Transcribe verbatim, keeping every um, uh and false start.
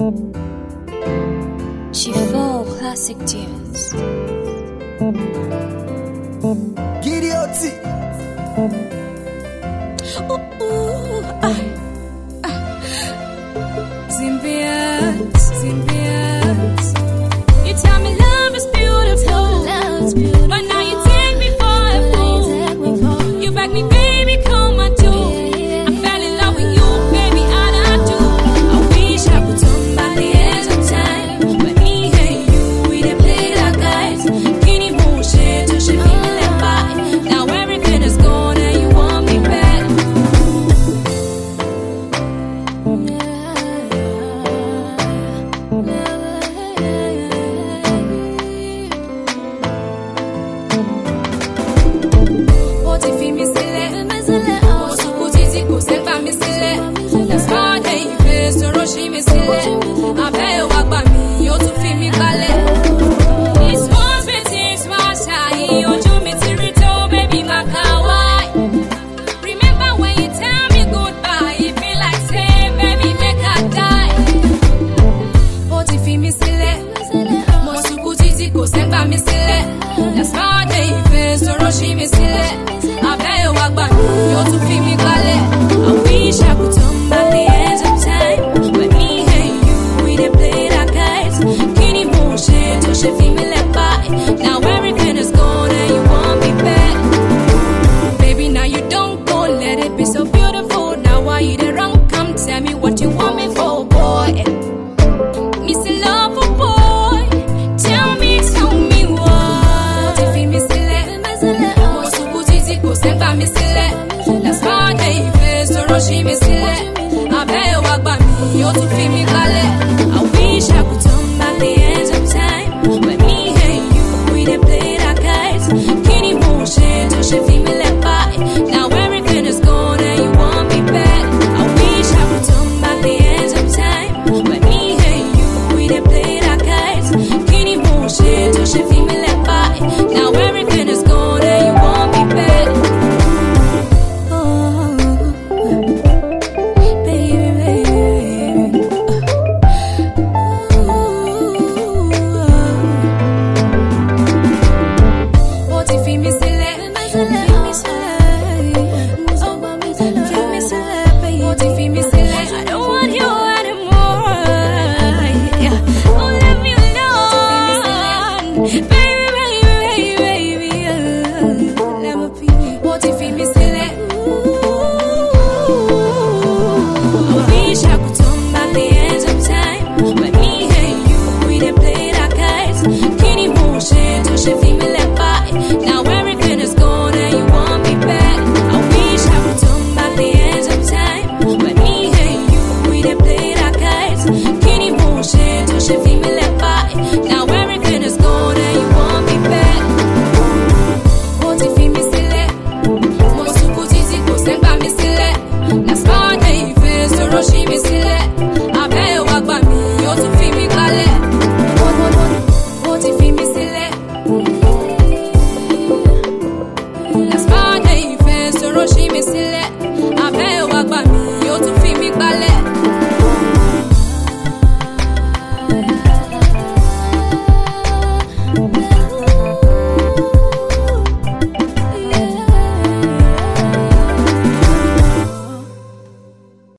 She four classic tunes. Gideoti. Ooh, ooh, ah, ah. Symbians, symbians. You tell me love is beautiful, love's beautiful. But now you take me for a fool. You beg me, baby, come and do. I fell in love with you, baby, and I do. I wish I could turn back the hands of time, but me and you, we didn't play like guys. Kitty bullshit, to she feel like bye. Now everything is gone and you want me back. That's why they face to rush me silly. I bet you walk back, you to feel me galley. I wish I could turn back the hands of time, but me and you, we didn't play that guys. Kitty motion, to she feel me like bye. Now everything is gone and you want me back. Baby, now you don't go, let it be so beautiful. Now why you the wrong? Come tell me what you want me for, boy. Me still love for boy. Tell me, tell me. That's why they face to rush me silly. I bet you walk by me, you to feel me.